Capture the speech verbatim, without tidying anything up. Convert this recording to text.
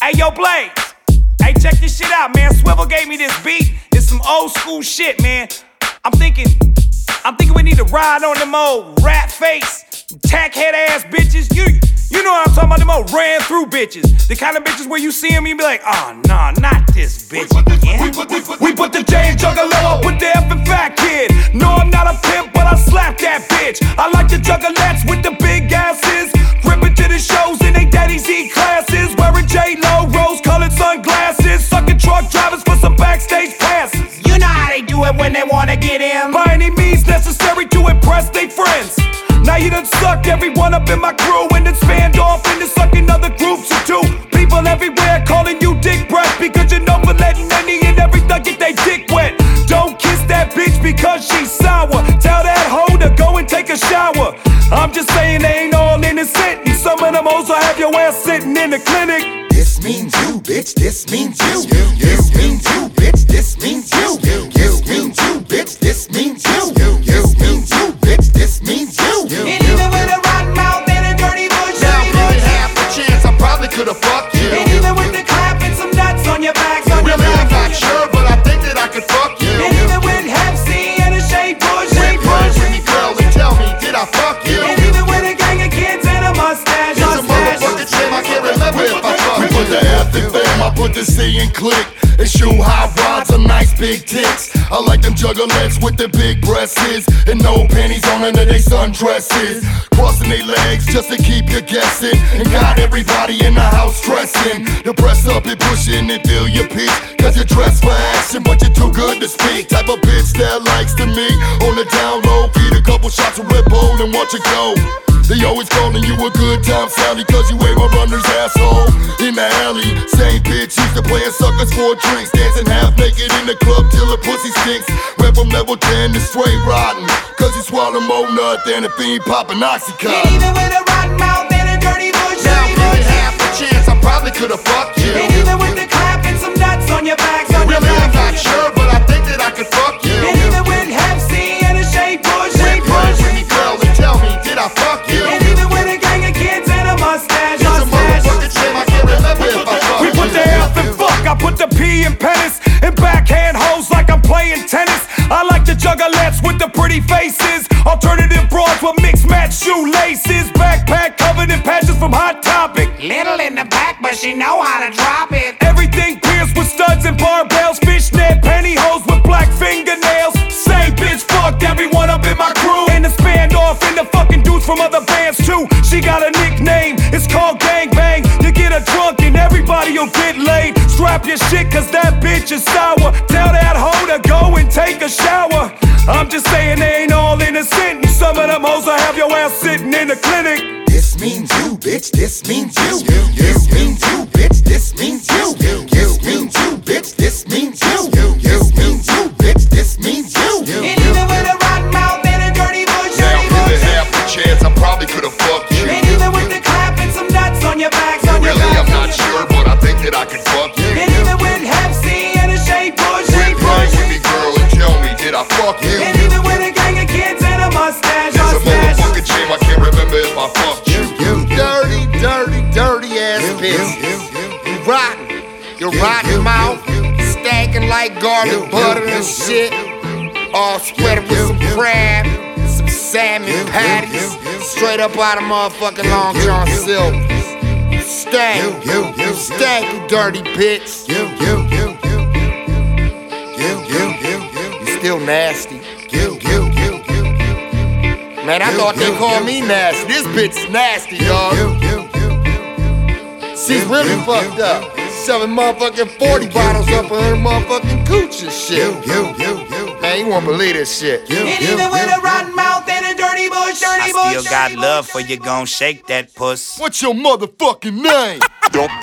Hey, yo, Blaze. Hey, check this shit out, man. Swivel gave me this beat. It's some old school shit, man. I'm thinking, I'm thinking we need to ride on them old rat face, tack head ass bitches. You, you know what I'm talking about? Them old ran through bitches. The kind of bitches where you see them and you be like, oh, nah, not this bitch again. We put, we put, we put the J and Juggalo, put the F and fat kid. No, I'm not a pimp, but I slap that bitch. I like the juggalettes with the big asses. Gripping to the shows in they daddy's E-classes. Wearing J-Lo, rose-colored sunglasses. Sucking truck drivers for some backstage passes. You know how they do it when they wanna get in. By any means necessary to impress they friends. Now you done sucked everyone up in my crew and then spanned off into sucking other groups of two. People everywhere calling you dick breath because you're known for letting any and every thug get they dick wet. Don't kiss that bitch because she's sour. Tell that hoe to go and take a shower. I'm just saying they ain't all innocent, and some of them hoes will have your ass sitting in the clinic. This means you, bitch, this means you. This means you, bitch, this means you. This means you, bitch, this means you. This means you, bitch, this means you. And even with a rotten mouth and a dirty bush, now really half a chance I probably could've fucked you. and even with the clap and some nuts on your back, on your Really, I'm back. not sure, but I think that I could fuck you. And even with Hep C and a shade bush, Quick push with me, girl, and tell me, did I fuck you? and even with a gang of kids and a mustache, It's a motherfucking shame, I can't remember if I fucked you. We put the F in fam, I put the C in click. And shoe high rods are nice big tits. I like them juggalettes with the big breasts and no panties on under they sundresses. Crossing their legs just to keep you guessing. And got everybody in the house stressing. You press up and push in and feel your peak. Cause you're dressed for action but you're too good to speak. Type of bitch that likes to me. On the down low, feed a couple shots of Red Bull and watch it go. They always calling you a good time Sally cause you ain't my runner's asshole. In the alley, same bitch used to playing suckers for drinks. Dancing half naked in the club till her pussy stinks. Went from level ten to straight rotten. Cause you swallow more nut than a fiend popping and Oxycontin. even with a rotten mouth and a dirty bush, Now really half a chance I probably could've fucked you. and even with the clap and some nuts on your back, on your Really I'm back. not sure but I think that I could fuck you. And even with Hep C and a shade bush, Quick push with me girl and tell me did I fuck you? and even with a gang of kids and a mustache, It's a mustache. motherfucking shame I can't remember if I fucked We you. put the F in fuck, I put the P in penis. And backhand hoes like I'm playing tennis. I like the juggalettes with the pretty faces. Alternative broads with mixed match shoelaces. Backpack covered in patches from Hot Topic. Little in the back, but she know how to drop it. Everything pierced with studs and barbells. Fishnet pantyhose with black fingernails. Same bitch fucked everyone up in my crew. And the span off in the fucking dudes from other bands too. She got a nickname, it's called Gang Bang. You get her drunk and everybody'll get laid. Strap your shit cause that bitch is sour. Tell that hoe to go and take a shower. I'm just saying they ain't all innocent. And some of them hoes will have your ass sitting in the clinic. This means you, bitch, this means you. This means you, bitch, this means you. This means you, bitch, this means you. This means you, bitch, this means you. And even with a rotten mouth and a dirty bush, Now dirty give it bush. half a chance, I probably could've fucked you. And even with the clap and some nuts on your back, on your Really, back. I'm not sure, but I think that I could fuck you. And even with Hep C and a shade bush, Quick shade push bush. with me, girl, and tell me, did I fuck you? And even with a gang of kids and a mustache, It's a mustache. motherfucking shame, I can't remember if I fucked you. You dirty, dirty, dirty ass bitch. You rotten. Your rotten mouth, stankin' like garlic butter and shit. All spread with some crab, some salmon patties, straight up out of motherfucking Long John Silver. You stank, you stank, you dirty bitch. You still nasty. Man, I thought they called me nasty. This bitch is nasty, dog. She's really fucked up. Shoving motherfucking forty bottles up in her motherfucking cooch and shit. Man, you won't believe this shit. And even with a rotten mouth and a dirty bush, dirty I bush. still got dirty love bush. for you, gon' shake that puss. What's your motherfucking name?